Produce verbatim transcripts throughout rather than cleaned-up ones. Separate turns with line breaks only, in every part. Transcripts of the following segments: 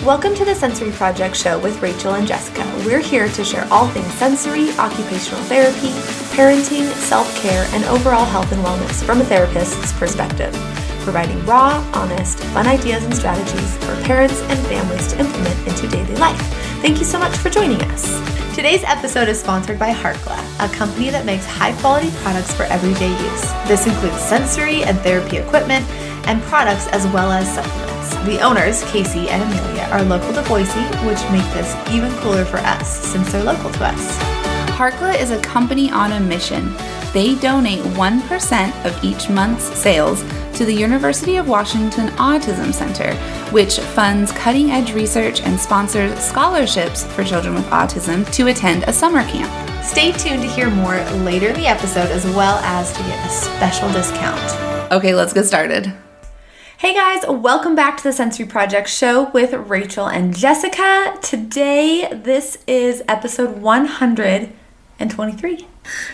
Welcome to the Sensory Project show with Rachel and Jessica. We're here to share all things sensory, occupational therapy, parenting, self-care, and overall health and wellness from a therapist's perspective, providing raw, honest, fun ideas and strategies for parents and families to implement into daily life. Thank you so much for joining us. Today's episode is sponsored by Harkla, a company that makes high-quality products for everyday use. This includes sensory and therapy equipment and products as well as supplements. The owners, Casey and Amelia, are local to Boise, which make this even cooler for us since they're local to us.
Harkla is a company on a mission. They donate one percent of each month's sales to the University of Washington Autism Center, which funds cutting-edge research and sponsors scholarships for children with autism to attend a summer camp.
Stay tuned to hear more later in the episode, as well as to get a special discount.
Okay, let's get started.
Hey guys, welcome back to the Sensory Project show with Rachel and Jessica. Today, this is episode one hundred twenty-three.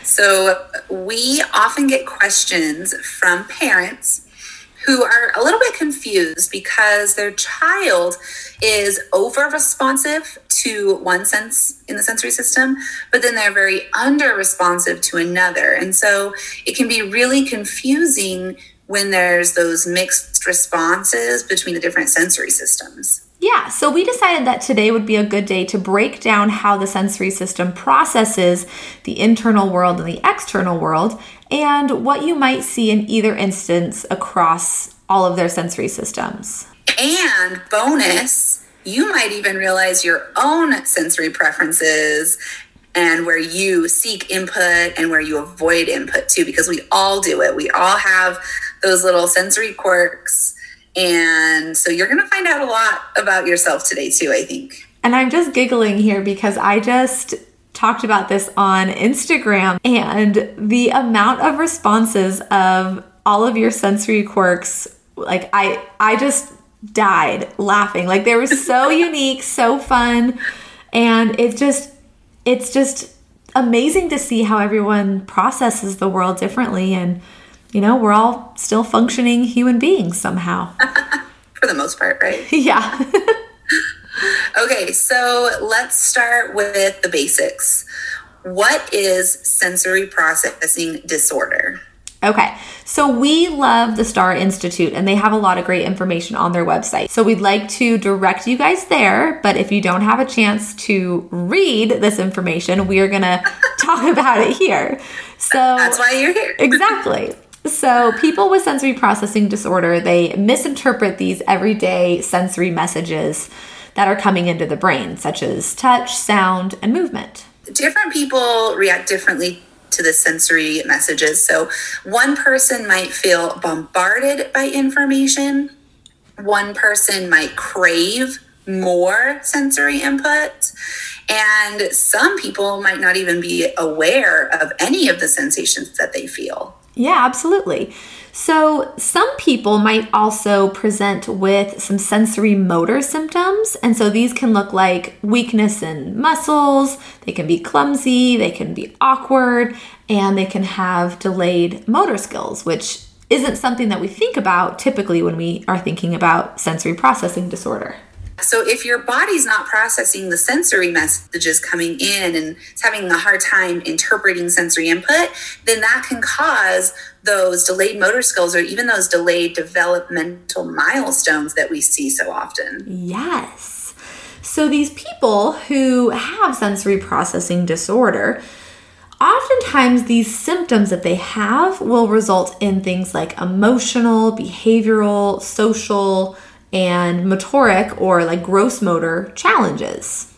So we often get questions from parents who are a little bit confused because their child is over responsive to one sense in the sensory system, but then they're very under responsive to another. And so it can be really confusing when there's those mixed responses between the different sensory systems.
Yeah, so we decided that today would be a good day to break down how the sensory system processes the internal world and the external world, and what you might see in either instance across all of their sensory systems.
And bonus, you might even realize your own sensory preferences and where you seek input and where you avoid input too, because we all do it. We all have those little sensory quirks. And so you're going to find out a lot about yourself today too, I think.
And I'm just giggling here because I just talked about this on Instagram, and the amount of responses of all of your sensory quirks, like I, I just died laughing. Like they were so unique, so fun. And it's just, it's just amazing to see how everyone processes the world differently. And you know, we're all still functioning human beings somehow.
For the most part, right?
Yeah.
Okay, so let's start with the basics. What is sensory processing disorder?
Okay, so we love the Star Institute, and they have a lot of great information on their website. So we'd like to direct you guys there, but if you don't have a chance to read this information, we are going to talk about it here. So
that's why you're here.
Exactly. So people with sensory processing disorder, they misinterpret these everyday sensory messages that are coming into the brain, such as touch, sound, and movement.
Different people react differently to the sensory messages. So one person might feel bombarded by information. One person might crave more sensory input. And some people might not even be aware of any of the sensations that they feel.
Yeah, absolutely. So some people might also present with some sensory motor symptoms. And so these can look like weakness in muscles, they can be clumsy, they can be awkward, and they can have delayed motor skills, which isn't something that we think about typically when we are thinking about sensory processing disorder.
So if your body's not processing the sensory messages coming in and it's having a hard time interpreting sensory input, then that can cause those delayed motor skills or even those delayed developmental milestones that we see so often.
Yes. So these people who have sensory processing disorder, oftentimes these symptoms that they have will result in things like emotional, behavioral, social, and motoric or like gross motor challenges.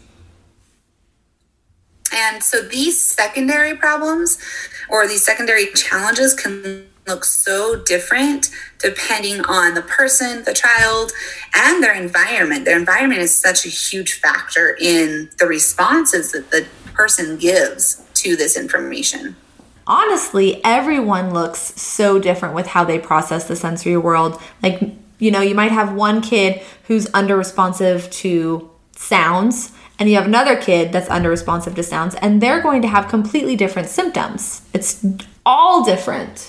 And so these secondary problems or these secondary challenges can look so different depending on the person, the child, and their environment. Their environment is such a huge factor in the responses that the person gives to this information.
Honestly, everyone looks so different with how they process the sensory world. Like, you know, you might have one kid who's under responsive to sounds, and you have another kid that's under responsive to sounds, and they're going to have completely different symptoms. It's all different.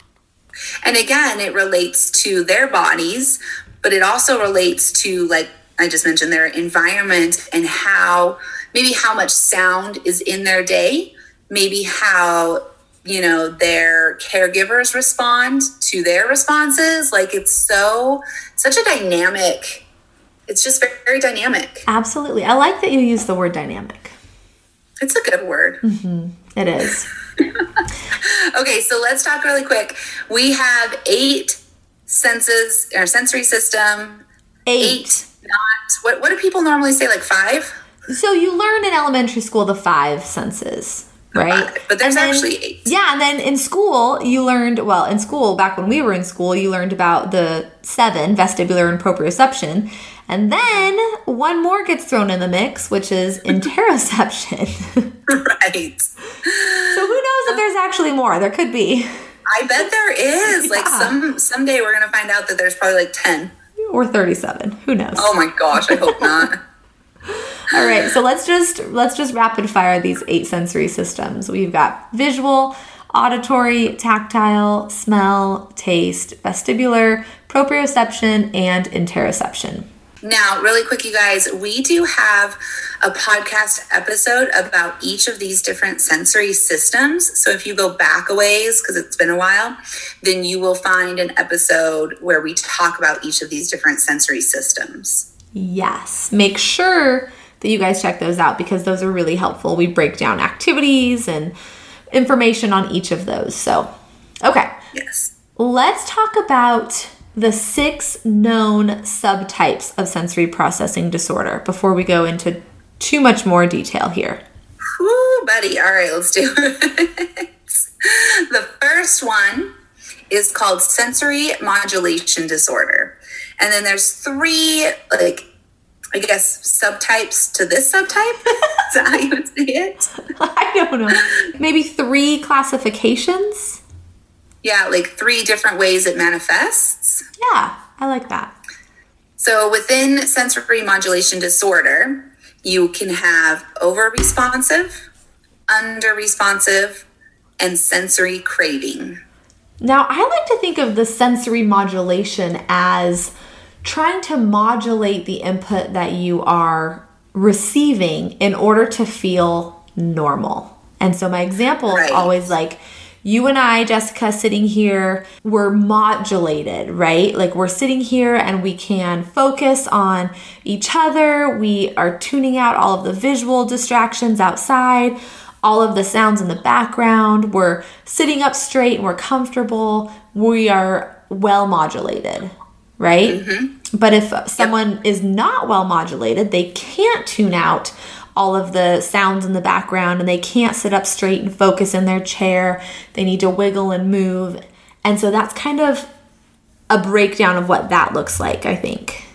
And again, it relates to their bodies, but it also relates to like I just mentioned their environment and how, maybe how much sound is in their day, maybe how, you know, their caregivers respond to their responses. Like it's so, such a dynamic, it's just very, very dynamic.
Absolutely. I like that you use the word dynamic.
It's a good word.
Mm-hmm. It is.
Okay, so let's talk really quick. We have eight senses, our sensory system.
Eight.
Eight, not, what, what do people normally say, like five?
So you learn in elementary school the five senses, right?
Five, but there's
then,
actually eight.
Yeah, and then in school, you learned, well, in school, back when we were in school, you learned about the seven, vestibular and proprioception. And then one more gets thrown in the mix, which is interoception.
Right.
So who knows if there's actually more? There could be.
I bet there is.
Yeah.
Like some someday we're going to find out that there's probably like ten.
Or thirty-seven. Who knows?
Oh my gosh, I hope not.
All right, so let's just let's just rapid fire these eight sensory systems. We've got visual, auditory, tactile, smell, taste, vestibular, proprioception, and interoception.
Now, really quick, you guys, we do have a podcast episode about each of these different sensory systems. So if you go back a ways, because it's been a while, then you will find an episode where we talk about each of these different sensory systems.
Yes. Make sure that you guys check those out because those are really helpful. We break down activities and information on each of those. So, okay.
Yes.
Let's talk about the six known subtypes of sensory processing disorder before we go into too much more detail here.
Whoo, buddy. All right, let's do it. The first one is called sensory modulation disorder. And then there's three, like, I guess, subtypes to this subtype. Is that how you would say it?
I don't know. Maybe three classifications?
Yeah, like three different ways it manifests.
Yeah, I like that.
So within sensory modulation disorder, you can have over-responsive, under-responsive, and sensory craving.
Now, I like to think of the sensory modulation as trying to modulate the input that you are receiving in order to feel normal. And so my example
Right.
is always like, you and I, Jessica, sitting here, we're modulated, right? Like we're sitting here and we can focus on each other. We are tuning out all of the visual distractions outside, all of the sounds in the background. We're sitting up straight and we're comfortable. We are well modulated, right? Mm-hmm. But if someone yep. is not well modulated, they can't tune out all of the sounds in the background and they can't sit up straight and focus in their chair. They need to wiggle and move. And so that's kind of a breakdown of what that looks like, I think.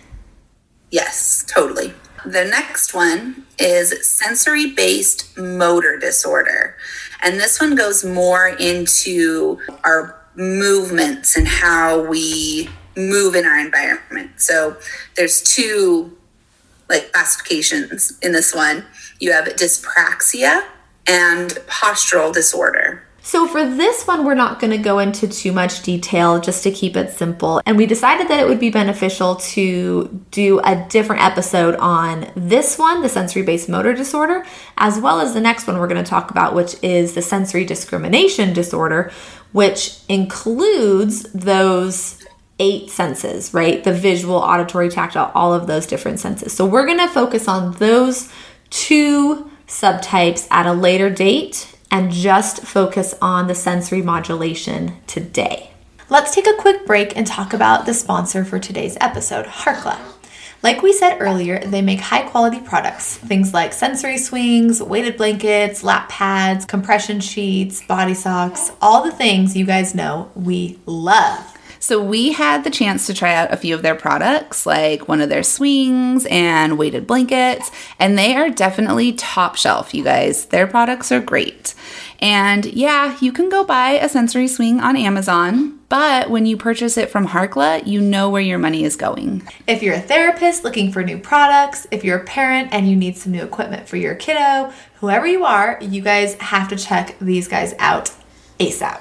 Yes, totally. The next one is sensory-based motor disorder. And this one goes more into our movements and how we move in our environment. So there's two like classifications in this one. You have dyspraxia and postural disorder.
So for this one, we're not going to go into too much detail just to keep it simple. And we decided that it would be beneficial to do a different episode on this one, the sensory-based motor disorder, as well as the next one we're going to talk about, which is the sensory discrimination disorder, which includes those eight senses, right? The visual, auditory, tactile, all of those different senses. So we're going to focus on those two subtypes at a later date and just focus on the sensory modulation today. Let's take a quick break and talk about the sponsor for today's episode, Harkla. Like we said earlier, they make high quality products, things like sensory swings, weighted blankets, lap pads, compression sheets, body socks, all the things you guys know we love.
So we had the chance to try out a few of their products, like one of their swings and weighted blankets, and they are definitely top shelf, you guys. Their products are great. And yeah, you can go buy a sensory swing on Amazon, but when you purchase it from Harkla, you know where your money is going.
If you're a therapist looking for new products, if you're a parent and you need some new equipment for your kiddo, whoever you are, you guys have to check these guys out ASAP.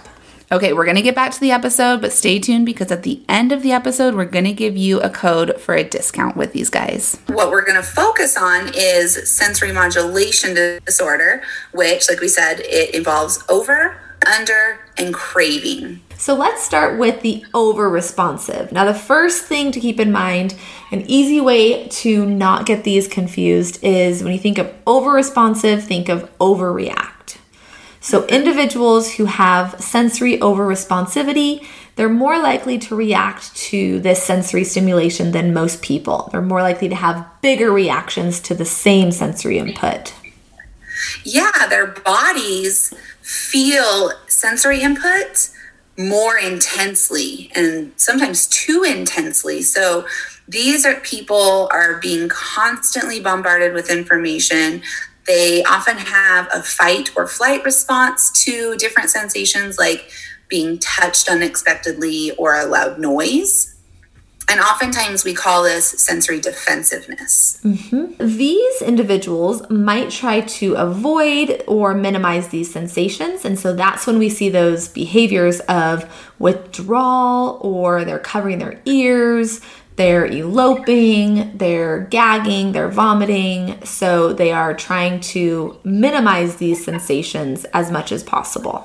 Okay, we're going to get back to the episode, but stay tuned because at the end of the episode, we're going to give you a code for a discount with these guys.
What we're going to focus on is sensory modulation disorder, which, like we said, it involves over, under, and craving.
So let's start with the over-responsive. Now, the first thing to keep in mind, an easy way to not get these confused is when you think of over-responsive, think of overreact. So individuals who have sensory over-responsivity, they're more likely to react to this sensory stimulation than most people. They're more likely to have bigger reactions to the same sensory input.
Yeah, their bodies feel sensory input more intensely and sometimes too intensely. So these are people are being constantly bombarded with information. They often have a fight or flight response to different sensations like being touched unexpectedly or a loud noise. And oftentimes we call this sensory defensiveness.
Mm-hmm. These individuals might try to avoid or minimize these sensations. And so that's when we see those behaviors of withdrawal, or they're covering their ears, they're eloping, they're gagging, they're vomiting. So they are trying to minimize these sensations as much as possible.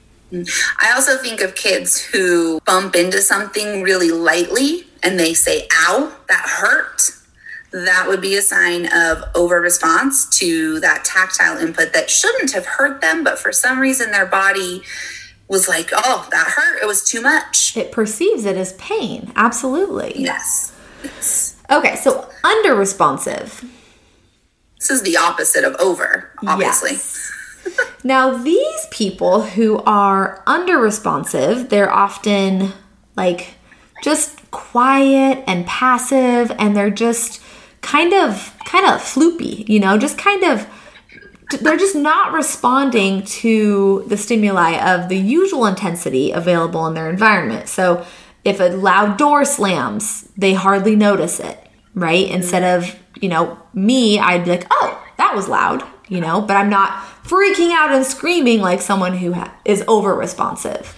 I also think of kids who bump into something really lightly and they say, ow, that hurt. That would be a sign of over-response to that tactile input that shouldn't have hurt them, but for some reason their body was like, oh, that hurt. It was too much.
It perceives it as pain. Absolutely.
Yes. yes.
Okay, so under-responsive.
This is the opposite of over, obviously.
Yes. Now, these people who are under-responsive, they're often like just quiet and passive, and they're just kind of kind of floopy, you know, just kind of, they're just not responding to the stimuli of the usual intensity available in their environment. So if a loud door slams, they hardly notice it, right? Instead of, you know, me, I'd be like, oh, that was loud, you know, but I'm not freaking out and screaming like someone who ha- is over-responsive.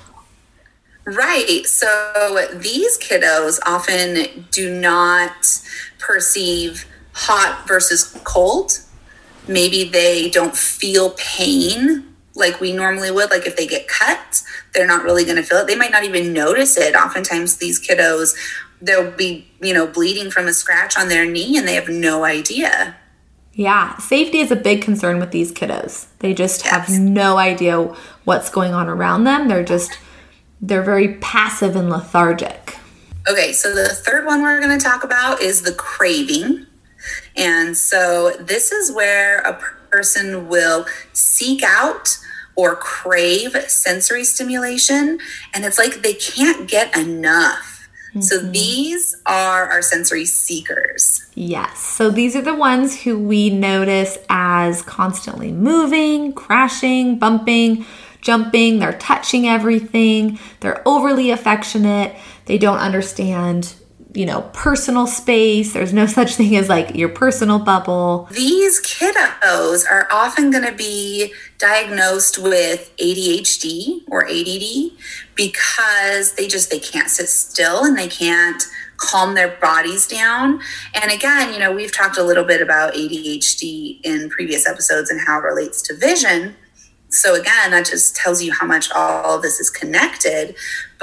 Right. So these kiddos often do not perceive hot versus cold. Maybe they don't feel pain like we normally would. Like if they get cut, they're not really going to feel it. They might not even notice it. Oftentimes these kiddos, they'll be, you know, bleeding from a scratch on their knee and they have no idea.
Yeah, safety is a big concern with these kiddos. They just
Yes.
have no idea what's going on around them. They're just, they're very passive and lethargic.
Okay, so the third one we're going to talk about is the craving. And so this is where a person will seek out or crave sensory stimulation, and it's like they can't get enough. Mm-hmm. So these are our sensory seekers.
Yes. So these are the ones who we notice as constantly moving, crashing, bumping, jumping. They're touching everything. They're overly affectionate. They don't understand, you know, personal space. There's no such thing as like your personal bubble.
These kiddos are often going to be diagnosed with A D H D or A D D because they just, they can't sit still and they can't calm their bodies down. And again, you know, we've talked a little bit about A D H D in previous episodes and how it relates to vision. So again, that just tells you how much all of this is connected.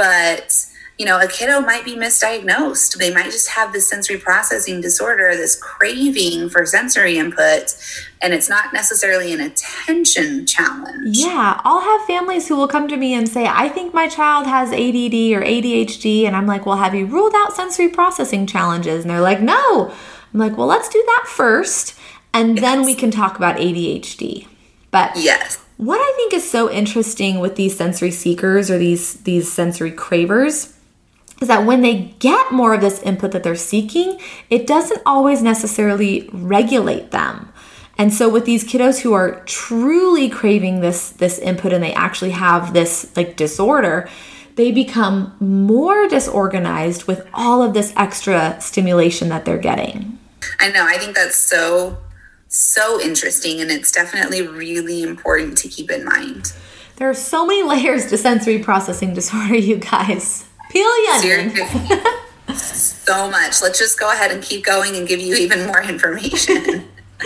But you know, a kiddo might be misdiagnosed. They might just have this sensory processing disorder, this craving for sensory input, and it's not necessarily an attention challenge.
Yeah, I'll have families who will come to me and say, I think my child has A D D or A D H D, and I'm like, well, have you ruled out sensory processing challenges? And they're like, no. I'm like, well, let's do that first, and yes. then we can talk about A D H D. But
yes.
What I think is so interesting with these sensory seekers or these, these sensory cravers is that when they get more of this input that they're seeking, it doesn't always necessarily regulate them. And so with these kiddos who are truly craving this, this input and they actually have this like disorder, they become more disorganized with all of this extra stimulation that they're getting.
I know. I think that's so, so interesting. And it's definitely really important to keep in mind.
There are so many layers to sensory processing disorder, you guys. Peel the onion.
So much. Let's just go ahead and keep going and give you even more information.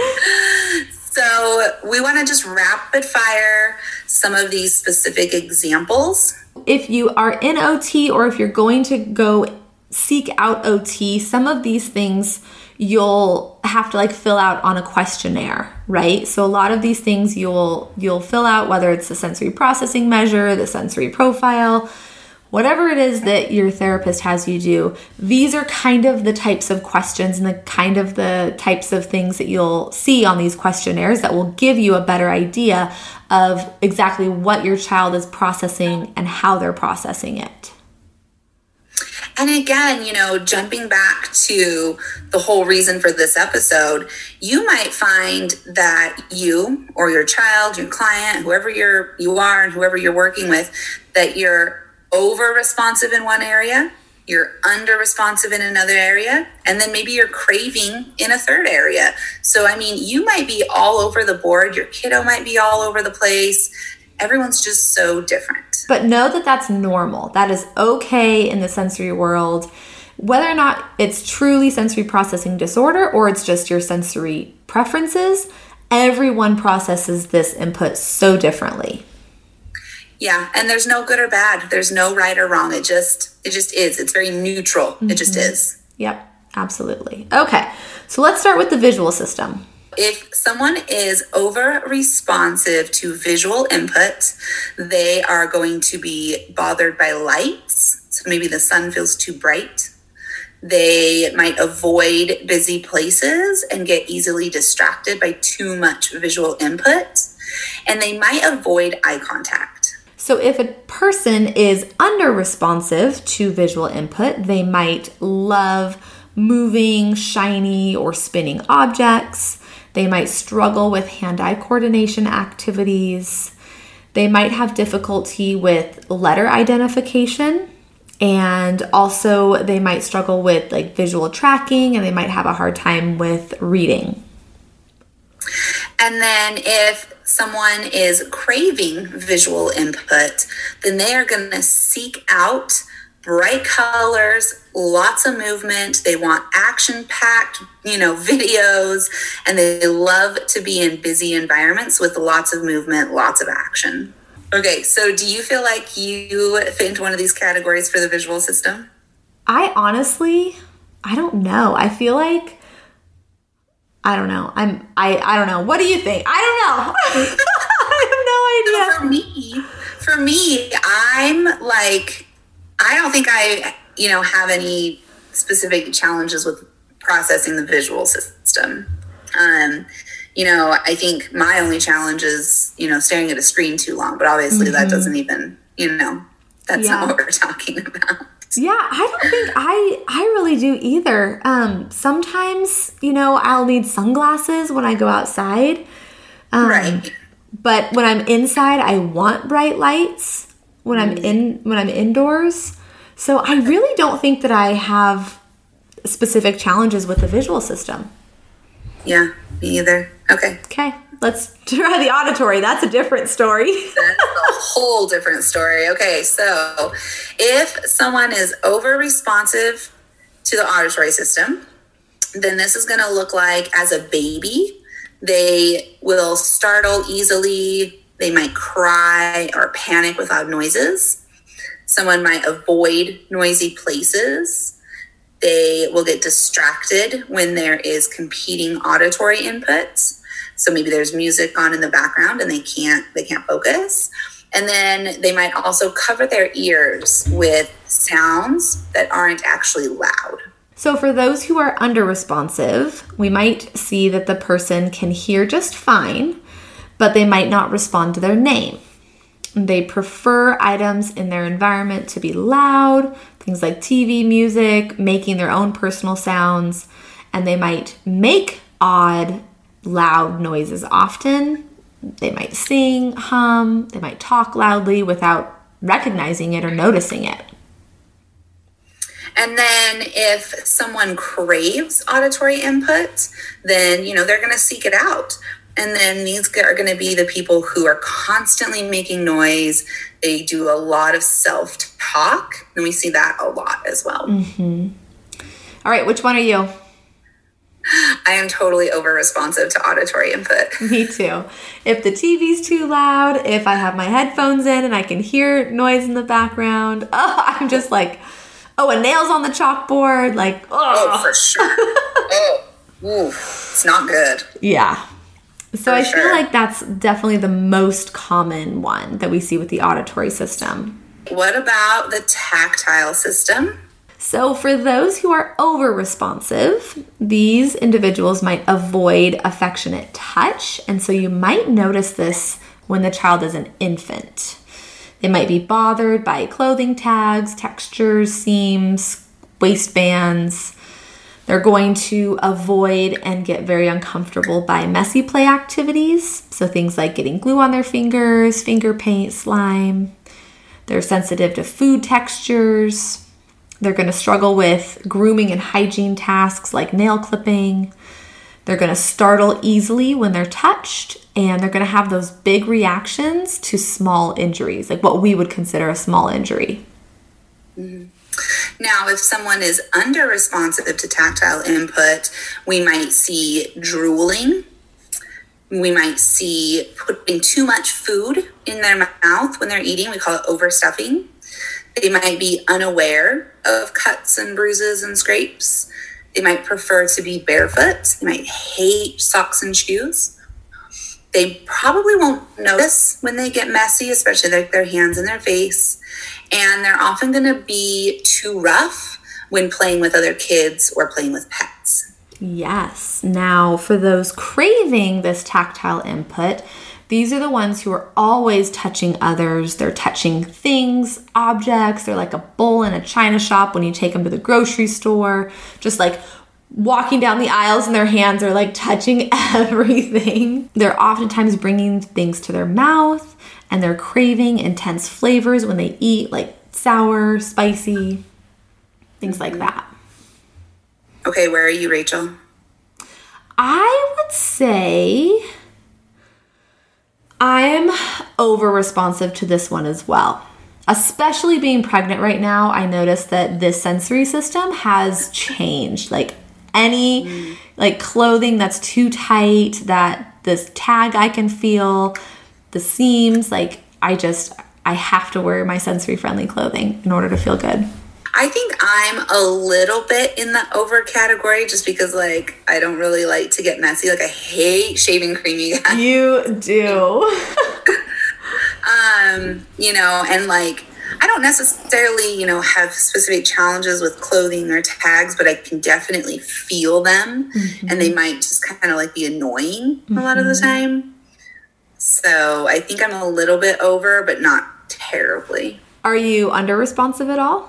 So we want to just rapid fire some of these specific examples.
If you are in O T or if you're going to go seek out O T, some of these things you'll have to like fill out on a questionnaire, right? So a lot of these things you'll you'll fill out, whether it's the sensory processing measure, the sensory profile, whatever it is that your therapist has you do. These are kind of the types of questions and the kind of the types of things that you'll see on these questionnaires that will give you a better idea of exactly what your child is processing and how they're processing it.
And again, you know, jumping back to the whole reason for this episode, you might find that you or your child, your client, whoever you're, you are and whoever you're working with, that you're over responsive in one area, you're under responsive in another area, and then maybe you're craving in a third area. So, I mean, you might be all over the board. Your kiddo might be all over the place. Everyone's just so different.
But know that that's normal. That is okay in the sensory world. Whether or not it's truly sensory processing disorder or it's just your sensory preferences, everyone processes this input so differently.
Yeah, and there's no good or bad. There's no right or wrong. It just it just is. It's very neutral. Mm-hmm. It just is.
Yep, absolutely. Okay, so let's start with the visual system.
If someone is over responsive to visual input, they are going to be bothered by lights. So maybe the sun feels too bright. They might avoid busy places and get easily distracted by too much visual input. And they might avoid eye contact.
So if a person is under responsive to visual input, they might love moving, shiny, or spinning objects. They might struggle with hand-eye coordination activities. They might have difficulty with letter identification. And also they might struggle with like visual tracking, and they might have a hard time with reading.
And then if someone is craving visual input, then they are going to seek out bright colors, lots of movement. They want action-packed, you know, videos, and they love to be in busy environments with lots of movement, lots of action. Okay, so do you feel like you fit into one of these categories for the visual system?
I honestly, I don't know. I feel like, I don't know. I'm, I, I don't know. What do you think? I don't know. I have no idea.
So for me, for me, I'm like, I don't think I, you know, have any specific challenges with processing the visual system. Um, you know, I think my only challenge is, you know, staring at a screen too long, but obviously mm-hmm. that doesn't even, you know, that's yeah. not what we're talking about.
Yeah, I don't think I, I really do either. Um, sometimes, you know, I'll need sunglasses when I go outside. Um, right. But when I'm inside, I want bright lights. When I'm in, when I'm indoors. So I really don't think that I have specific challenges with the visual system.
Yeah, me either. Okay.
Okay, let's try the auditory. That's a different story.
That's a whole different story. Okay, so if someone is over responsive to the auditory system, then this is going to look like as a baby, they will startle easily. They might cry or panic with loud noises. Someone might avoid noisy places. They will get distracted when there is competing auditory inputs. So maybe there's music on in the background and they can't they can't focus. And then they might also cover their ears with sounds that aren't actually loud.
So for those who are under responsive, we might see that the person can hear just fine, but they might not respond to their name. They prefer items in their environment to be loud, things like T V, music, making their own personal sounds, and they might make odd, loud noises often. They might sing, hum, they might talk loudly without recognizing it or noticing it.
And then if someone craves auditory input, then, you know, they're going to seek it out. And then these are going to be the people who are constantly making noise. They do a lot of self-talk, and we see that a lot as well.
Mm-hmm. All right, which one are you?
I am totally over-responsive to auditory input.
Me too. If the T V's too loud, if I have my headphones in and I can hear noise in the background, oh, I'm just like, oh, a nail's on the chalkboard, like, oh.
Oh, for sure. Oh, oof, it's not good.
Yeah. So
For
I
sure.
feel like that's definitely the most common one that we see with the auditory system.
What about the tactile system?
So for those who are over-responsive, these individuals might avoid affectionate touch. And so you might notice this when the child is an infant. They might be bothered by clothing tags, textures, seams, waistbands. They're going to avoid and get very uncomfortable by messy play activities. So things like getting glue on their fingers, finger paint, slime. They're sensitive to food textures. They're going to struggle with grooming and hygiene tasks like nail clipping. They're going to startle easily when they're touched, and they're going to have those big reactions to small injuries, like what we would consider a small injury.
Mm-hmm. Now, if someone is under responsive to tactile input, we might see drooling. We might see putting too much food in their mouth when they're eating. We call it overstuffing. They might be unaware of cuts and bruises and scrapes. They might prefer to be barefoot. They might hate socks and shoes. They probably won't notice when they get messy, especially like their hands and their face. And they're often going to be too rough when playing with other kids or playing with pets.
Yes. Now, for those craving this tactile input, these are the ones who are always touching others. They're touching things, objects. They're like a bull in a china shop when you take them to the grocery store. Just like walking down the aisles and their hands are like touching everything. They're oftentimes bringing things to their mouth, and they're craving intense flavors when they eat, like sour, spicy, things like that.
Okay, where are you, Rachel?
I would say I'm over responsive to this one as well. Especially being pregnant right now, I noticed that this sensory system has changed. Like any mm. like clothing that's too tight, that this tag I can feel, the seams, like I just, I have to wear my sensory friendly clothing in order to feel good.
I think I'm a little bit in the over category just because, like, I don't really like to get messy. Like, I hate shaving cream, you guys.
You do.
um, you know, and, like, I don't necessarily, you know, have specific challenges with clothing or tags, but I can definitely feel them. Mm-hmm. And they might just kind of, like, be annoying mm-hmm. a lot of the time. So I think I'm a little bit over, but not terribly.
Are you under responsive at all?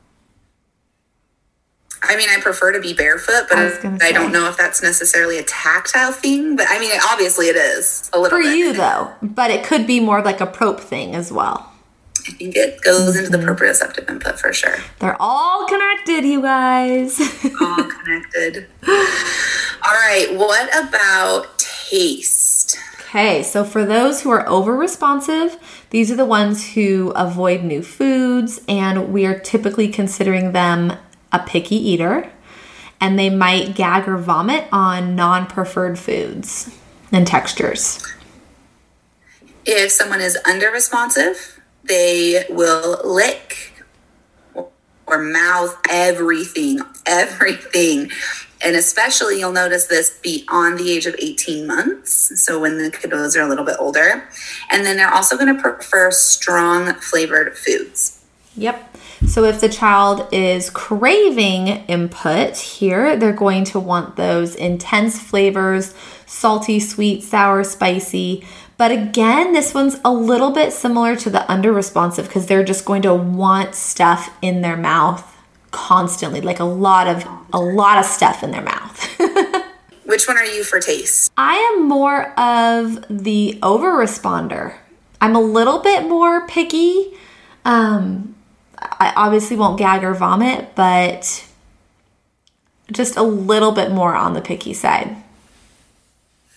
I mean, I prefer to be barefoot, but I, I don't know if that's necessarily a tactile thing. But I mean, obviously it is a little
for
bit.
you though. But it could be more like a prope thing as well.
I think it goes mm-hmm. into the proprioceptive input for sure.
They're all connected, you guys.
All connected. All right. What about taste?
Okay, so for those who are over responsive, these are the ones who avoid new foods, and we are typically considering them a picky eater, and they might gag or vomit on non-preferred foods and textures.
If someone is under-responsive, they will lick or mouth everything, everything. And especially you'll notice this beyond the age of eighteen months, so when the kiddos are a little bit older. And then they're also going to prefer strong flavored foods.
Yep. So if the child is craving input here, they're going to want those intense flavors, salty, sweet, sour, spicy. But again, this one's a little bit similar to the under-responsive because they're just going to want stuff in their mouth constantly, like a lot of a lot of stuff in their mouth.
Which one are you for taste?
I am more of the over-responder. I'm a little bit more picky. Um... I obviously won't gag or vomit, but just a little bit more on the picky side.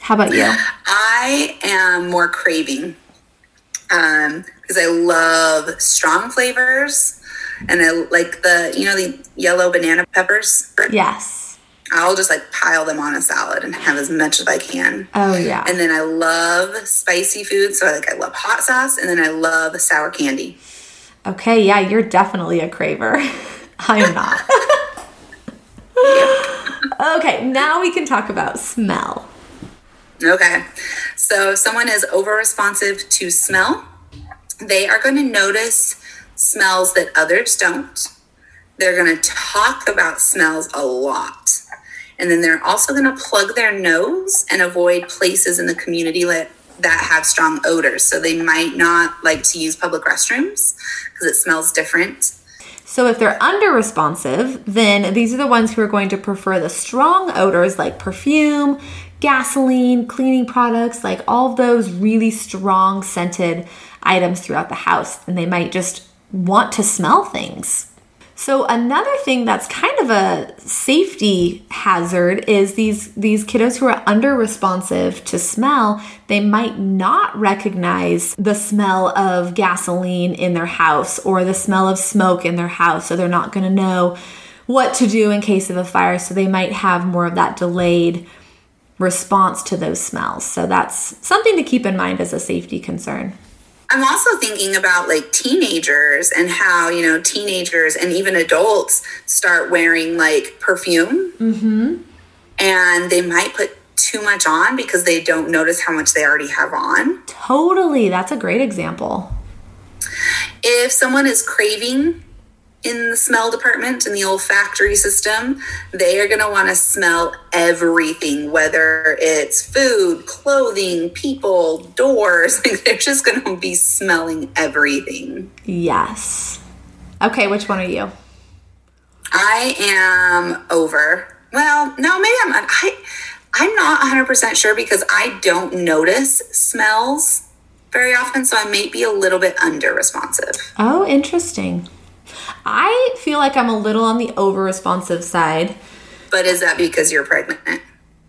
How about you?
I am more craving um, because I love strong flavors, and I like the, you know, the yellow banana peppers.
Yes.
I'll just like pile them on a salad and have as much as I can.
Oh, yeah.
And then I love spicy food. So I like, I love hot sauce, and then I love sour candy.
Okay. Yeah. You're definitely a craver. I'm not. Okay. Now we can talk about smell.
Okay. So if someone is over responsive to smell, they are going to notice smells that others don't. They're going to talk about smells a lot. And then they're also going to plug their nose and avoid places in the community that, that have strong odors. So they might not like to use public restrooms because it smells different.
So if they're under responsive, then these are the ones who are going to prefer the strong odors like perfume, gasoline, cleaning products, like all of those really strong scented items throughout the house. And they might just want to smell things. So another thing that's kind of a safety hazard is these, these kiddos who are under responsive to smell, they might not recognize the smell of gasoline in their house or the smell of smoke in their house. So they're not going to know what to do in case of a fire. So they might have more of that delayed response to those smells. So that's something to keep in mind as a safety concern.
I'm also thinking about like teenagers and how, you know, teenagers and even adults start wearing like perfume.
Mm-hmm.
And they might put too much on because they don't notice how much they already have on.
Totally. That's a great example.
If someone is craving in the smell department, in the olfactory system, they are going to want to smell everything, whether it's food, clothing, people, doors. Like they're just going to be smelling everything.
Yes. Okay, which one are you?
I am over. Well, no, maybe I'm not. I, I'm not one hundred percent sure because I don't notice smells very often, so I may be a little bit under responsive.
Oh, interesting. I feel like I'm a little on the over-responsive side.
But is that because you're pregnant?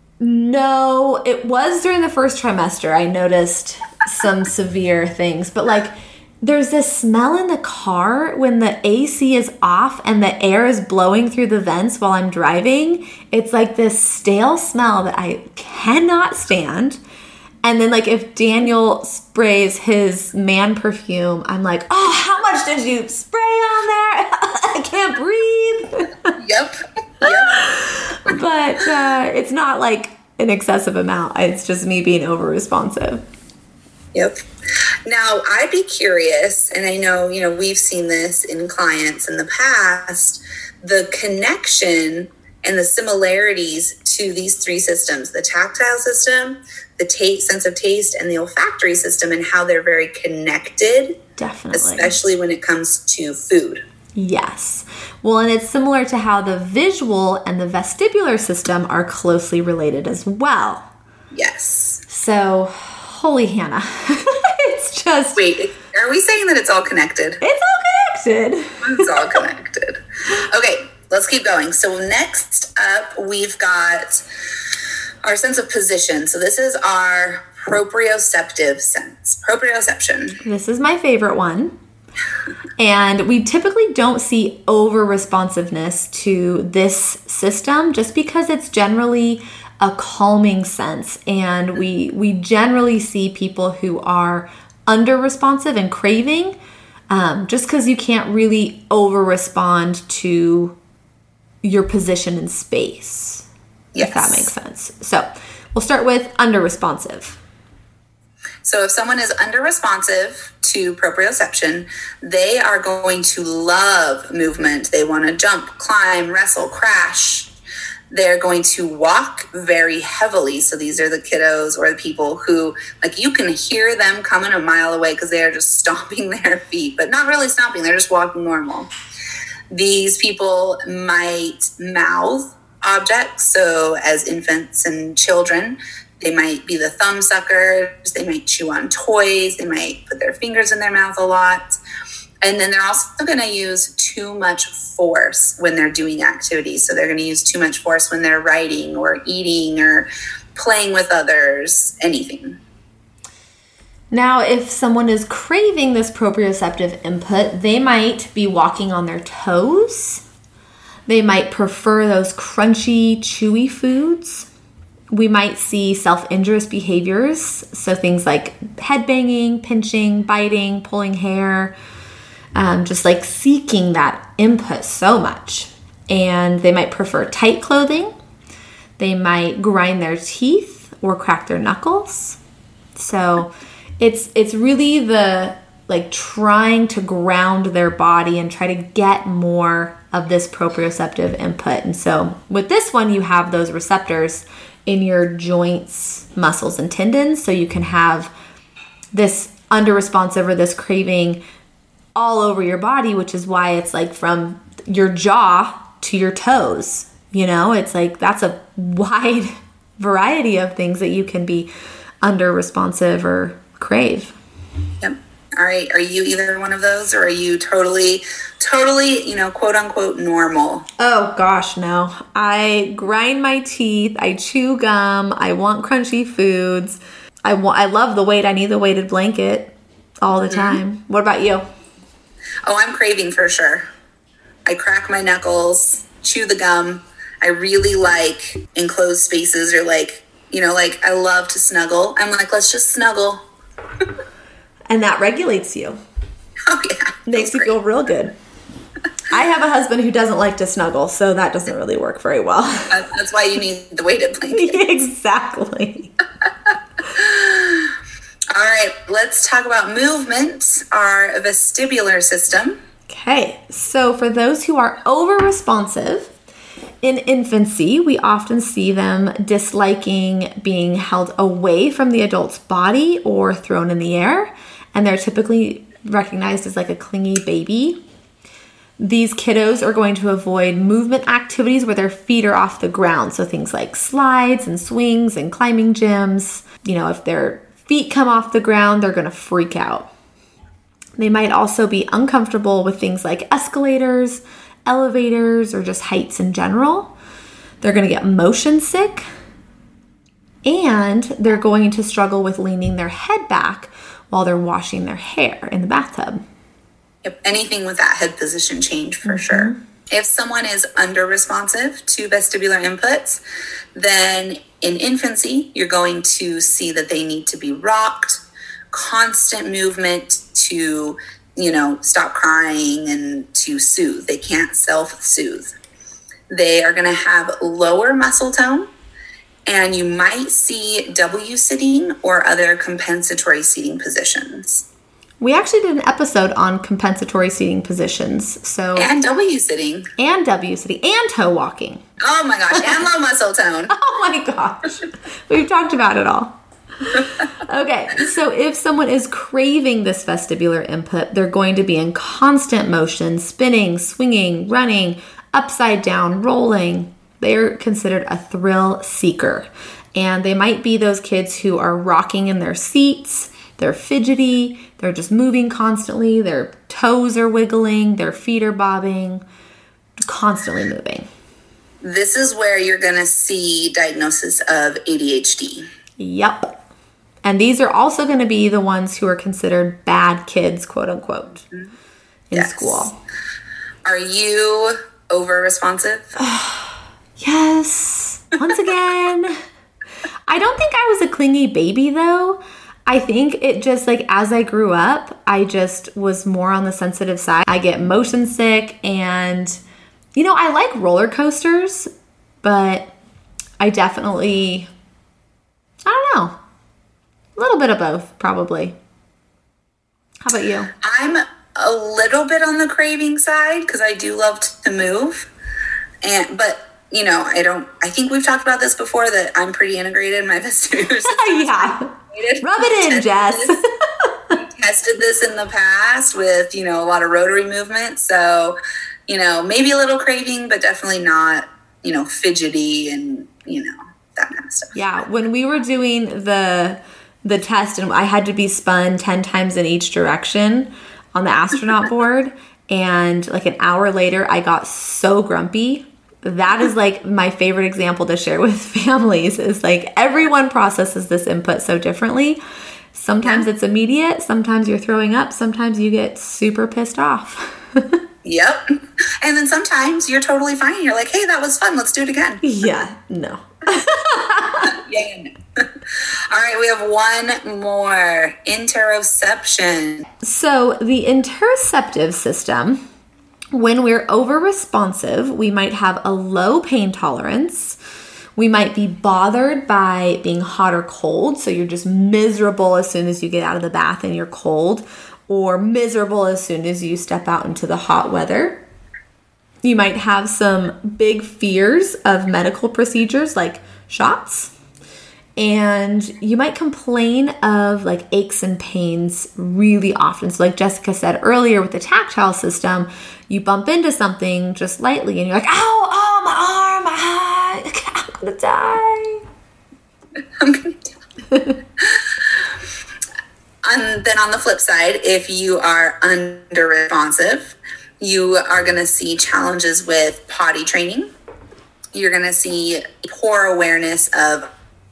No, it was during the first trimester. I noticed some severe things. But like, there's this smell in the car when the A C is off and the air is blowing through the vents while I'm driving. It's like this stale smell that I cannot stand. And then, like, if Daniel sprays his man perfume, I'm like, oh, how much did you spray on there? I can't breathe.
Yep. Yep.
But uh, it's not, like, an excessive amount. It's just me being over-responsive.
Yep. Now, I'd be curious, and I know, you know, we've seen this in clients in the past, the connection and the similarities to these three systems, the tactile system, the taste, sense of taste, and the olfactory system, and how they're very connected.
Definitely.
Especially when it comes to food.
Yes. Well, and it's similar to how the visual and the vestibular system are closely related as well.
Yes.
So, holy Hannah. It's just...
Wait, are we saying that it's all connected?
It's all connected.
It's all connected. Okay, let's keep going. So next up, we've got our sense of position. So this is our proprioceptive sense. Proprioception.
This is my favorite one. And we typically don't see over-responsiveness to this system just because it's generally a calming sense. And we we generally see people who are under-responsive and craving um, just because you can't really over-respond to your position in space.
Yes.
If that makes sense. So we'll start with under-responsive.
So if someone is under-responsive to proprioception, they are going to love movement. They want to jump, climb, wrestle, crash. They're going to walk very heavily. So these are the kiddos or the people who, like, you can hear them coming a mile away because they are just stomping their feet, but not really stomping. They're just walking normal. These people might mouth objects. So as infants and children, they might be the thumb suckers. They might chew on toys. They might put their fingers in their mouth a lot. And then they're also going to use too much force when they're doing activities. So they're going to use too much force when they're writing or eating or playing with others, anything.
Now, if someone is craving this proprioceptive input, they might be walking on their toes. They might prefer those crunchy, chewy foods. We might see self-injurious behaviors, so things like headbanging, pinching, biting, pulling hair, um, just like seeking that input so much. And they might prefer tight clothing. They might grind their teeth or crack their knuckles. So it's it's really the like trying to ground their body and try to get more of this proprioceptive input. And so with this one, you have those receptors in your joints, muscles, and tendons. So you can have this under-responsive or this craving all over your body, which is why it's like from your jaw to your toes. You know, it's like that's a wide variety of things that you can be under-responsive or crave.
Yep. All right. Are you either one of those, or are you totally, totally, you know, quote unquote normal?
Oh gosh, no. I grind my teeth. I chew gum. I want crunchy foods. I want, I love the weight. I need the weighted blanket all the time. Mm-hmm. What about you?
Oh, I'm craving for sure. I crack my knuckles, chew the gum. I really like enclosed spaces, or like, you know, like I love to snuggle. I'm like, let's just snuggle.
And that regulates you.
Oh, yeah.
Makes you feel real good. I have a husband who doesn't like to snuggle, so that doesn't really work very well.
That's why you need the weighted blanket.
Exactly.
All right, let's talk about movement, our vestibular system.
Okay, so for those who are over-responsive, in infancy, we often see them disliking being held away from the adult's body or thrown in the air, and they're typically recognized as like a clingy baby. These kiddos are going to avoid movement activities where their feet are off the ground, so things like slides and swings and climbing gyms. You know, if their feet come off the ground, they're going to freak out. They might also be uncomfortable with things like escalators, elevators, or just heights in general. They're going to get motion sick, and they're going to struggle with leaning their head back while they're washing their hair in the bathtub.
Yep, anything with that head position change for mm-hmm. sure. If someone is under responsive to vestibular inputs, then in infancy, you're going to see that they need to be rocked, constant movement to, you know, stop crying and to soothe. They can't self-soothe. They are going to have lower muscle tone, and you might see W sitting or other compensatory seating positions.
We actually did an episode on compensatory seating positions. So
and W sitting.
And W sitting. And toe walking.
Oh my gosh. And low muscle tone.
Oh my gosh. We've talked about it all. Okay. So if someone is craving this vestibular input, they're going to be in constant motion, spinning, swinging, running, upside down, rolling. They're considered a thrill seeker. And they might be those kids who are rocking in their seats. They're fidgety, they're just moving constantly, their toes are wiggling, their feet are bobbing, constantly moving.
This is where you're going to see diagnosis of A D H D.
Yep. And these are also going to be the ones who are considered bad kids, quote unquote, in
yes.
school.
Are you over-responsive?
Yes. Once again. I don't think I was a clingy baby, though. I think it just, like, as I grew up, I just was more on the sensitive side. I get motion sick, and, you know, I like roller coasters, but I definitely, I don't know, a little bit of both, probably. How about you?
I'm a little bit on the craving side because I do love to move, and but, you know, I don't, I think we've talked about this before, that I'm pretty integrated in my vestibular system.
Yeah. Rub it in, Jess.
This, tested this in the past with, you know, a lot of rotary movement. So, you know, maybe a little craving, but definitely not, you know, fidgety and, you know, that kind of stuff.
Yeah. When we were doing the the test, and I had to be spun ten times in each direction on the astronaut board, and like an hour later, I got so grumpy that is like my favorite example to share with families is like everyone processes this input so differently. Sometimes it's immediate. Sometimes you're throwing up. Sometimes you get super pissed off.
Yep. And then sometimes you're totally fine. You're like, hey, that was fun. Let's do it again.
Yeah. No.
Yeah, no. All right. We have one more. Interoception.
So the interoceptive system, when we're over-responsive, we might have a low pain tolerance. We might be bothered by being hot or cold, so you're just miserable as soon as you get out of the bath and you're cold, or miserable as soon as you step out into the hot weather. You might have some big fears of medical procedures like shots, and you might complain of like aches and pains really often. So like Jessica said earlier with the tactile system, you bump into something just lightly and you're like, ow, oh, my arm, ah. I'm gonna die.
I'm gonna die. And then on the flip side, if you are under responsive, you are going to see challenges with potty training. You're going to see poor awareness of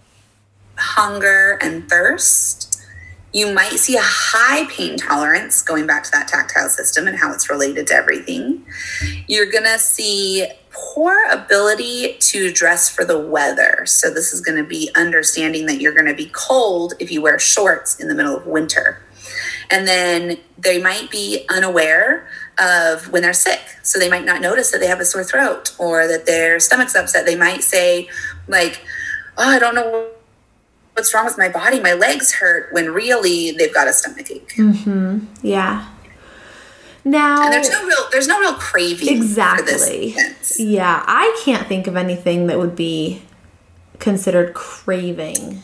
hunger and thirst. You might see a high pain tolerance, going back to that tactile system and how it's related to everything. You're going to see poor ability to dress for the weather. So this is going to be understanding that you're going to be cold if you wear shorts in the middle of winter. And then they might be unaware of when they're sick. So they might not notice that they have a sore throat or that their stomach's upset. They might say like, oh, I don't know what's wrong with my body. My legs hurt, when really they've got a stomach ache.
Mm-hmm. Yeah. Now,
and there's no real, there's no real craving.
Exactly.
For this
yeah. I can't think of anything that would be considered craving.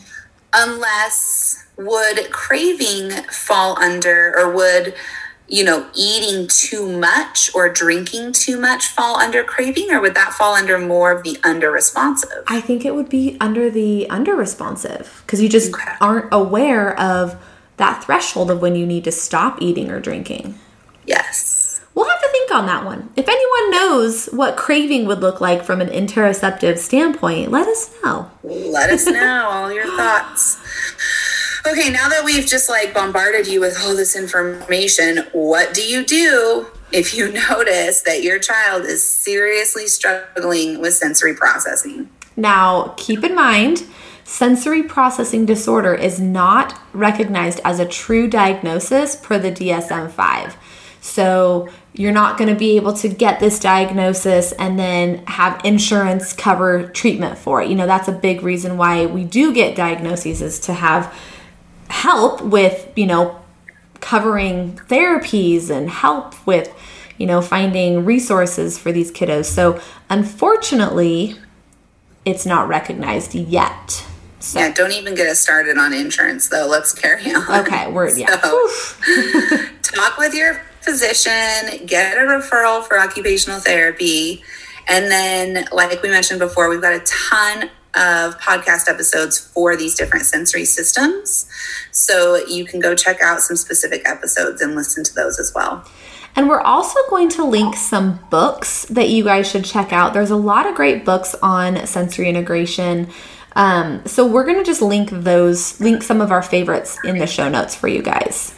Unless, would craving fall under, or would, you know, eating too much or drinking too much fall under craving, or would that fall under more of the under responsive?
I think it would be under the under responsive, because you just okay. aren't aware of that threshold of when you need to stop eating or drinking.
Yes.
We'll have to think on that one. If anyone knows what craving would look like from an interoceptive standpoint, let us know.
Let us know all your thoughts. Okay, now that we've just like bombarded you with all this information, what do you do if you notice that your child is seriously struggling with sensory processing?
Now, keep in mind, sensory processing disorder is not recognized as a true diagnosis per the D S M five. So you're not going to be able to get this diagnosis and then have insurance cover treatment for it. You know, that's a big reason why we do get diagnoses, is to have help with, you know, covering therapies and help with, you know, finding resources for these kiddos. So unfortunately, it's not recognized yet. So.
Yeah, don't even get us started on insurance, though. Let's carry on.
Okay, we're, yeah.
So, talk with your physician, get a referral for occupational therapy. And then, like we mentioned before, we've got a ton of podcast episodes for these different sensory systems. So you can go check out some specific episodes and listen to those as well.
And we're also going to link some books that you guys should check out. There's a lot of great books on sensory integration. Um, so we're going to just link those, link some of our favorites in the show notes for you guys.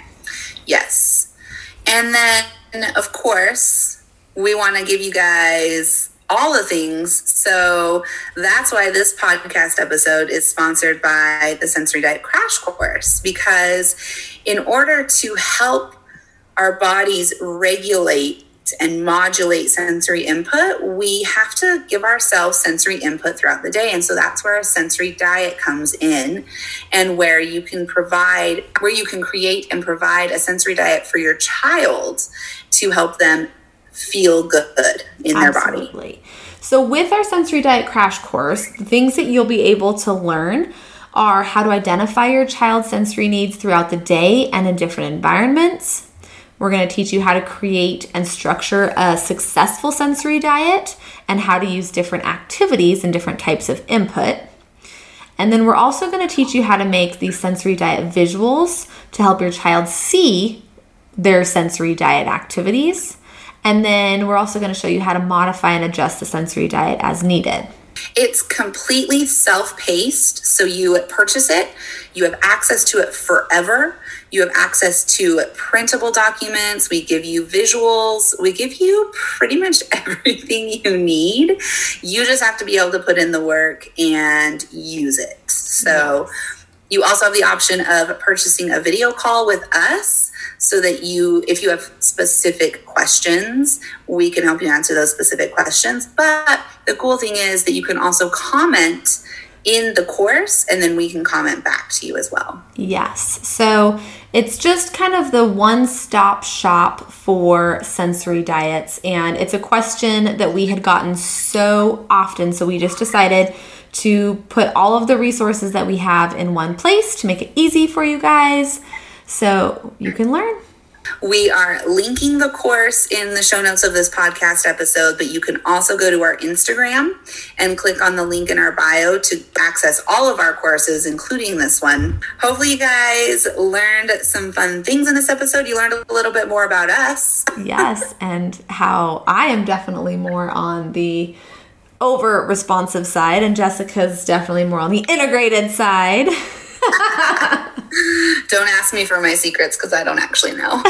Yes. And then, of course, we want to give you guys all the things. So that's why this podcast episode is sponsored by the Sensory Diet Crash Course, because in order to help our bodies regulate and modulate sensory input, we have to give ourselves sensory input throughout the day. And so that's where a sensory diet comes in, and where you can provide, where you can create and provide a sensory diet for your child to help them feel good in their body.
Absolutely. So with our Sensory Diet Crash Course, the things that you'll be able to learn are how to identify your child's sensory needs throughout the day and in different environments. We're going to teach you how to create and structure a successful sensory diet and how to use different activities and different types of input. And then we're also going to teach you how to make these sensory diet visuals to help your child see their sensory diet activities. And then we're also going to show you how to modify and adjust the sensory diet as needed.
It's completely self-paced, so you purchase it, you have access to it forever, you have access to printable documents, we give you visuals, we give you pretty much everything you need. You just have to be able to put in the work and use it. So yes. You also have the option of purchasing a video call with us, so that you, if you have specific questions, we can help you answer those specific questions. But the cool thing is that you can also comment in the course, and then we can comment back to you as well.
Yes. So it's just kind of the one-stop shop for sensory diets. And it's a question that we had gotten so often. So we just decided to put all of the resources that we have in one place to make it easy for you guys, so you can learn.
We are linking the course in the show notes of this podcast episode, but you can also go to our Instagram and click on the link in our bio to access all of our courses, including this one. Hopefully you guys learned some fun things in this episode. You learned a little bit more about us.
Yes, and how I am definitely more on the over responsive side, and Jessica's definitely more on the integrated side.
Don't ask me for my secrets, because I don't actually know.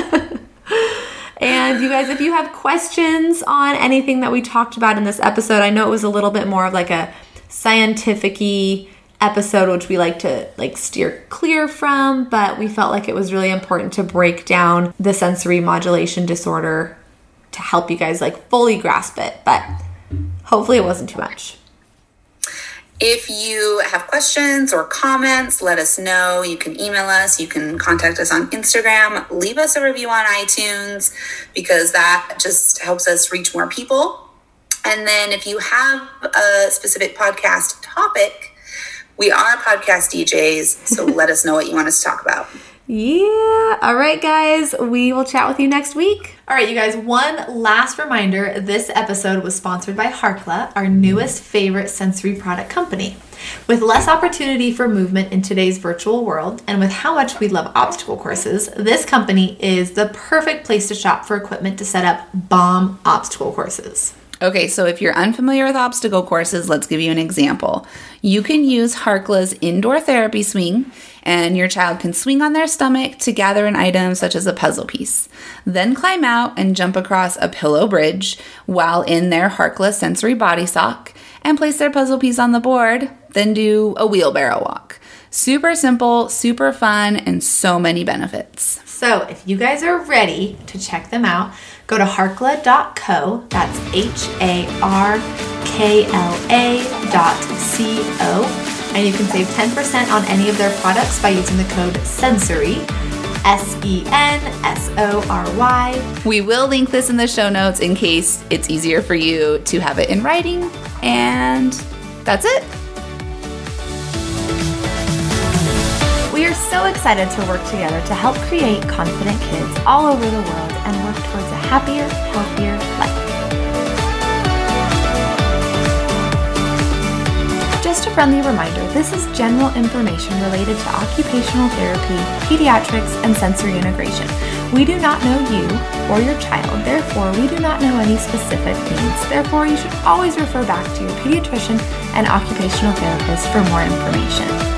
And you guys, if you have questions on anything that we talked about in this episode, I know it was a little bit more of like a scientific-y episode, which we like to like steer clear from, but we felt like it was really important to break down the sensory modulation disorder to help you guys like fully grasp it. But hopefully it wasn't too much.
If you have questions or comments, let us know. You can email us. You can contact us on Instagram. Leave us a review on iTunes, because that just helps us reach more people. And then if you have a specific podcast topic, we are podcast D Js, so let us know what you want us to talk about.
Yeah. All right, guys. We will chat with you next week. All right, you guys. One last reminder. This episode was sponsored by Harkla, our newest favorite sensory product company. With less opportunity for movement in today's virtual world, and with how much we love obstacle courses, this company is the perfect place to shop for equipment to set up bomb obstacle courses.
Okay, so if you're unfamiliar with obstacle courses, let's give you an example. You can use Harkla's indoor therapy swing, and your child can swing on their stomach to gather an item such as a puzzle piece. Then climb out and jump across a pillow bridge while in their Harkla sensory body sock, and place their puzzle piece on the board, then do a wheelbarrow walk. Super simple, super fun, and so many benefits.
So if you guys are ready to check them out, go to harkla dot co, that's H A R K L A dot C O, and you can save ten percent on any of their products by using the code SENSORY, S E N S O R Y.
We will link this in the show notes in case it's easier for you to have it in writing, and that's it.
We are so excited to work together to help create confident kids all over the world and work towards a happier, healthier life. Just a friendly reminder, this is general information related to occupational therapy, pediatrics, and sensory integration. We do not know you or your child, therefore we do not know any specific needs. Therefore, you should always refer back to your pediatrician and occupational therapist for more information.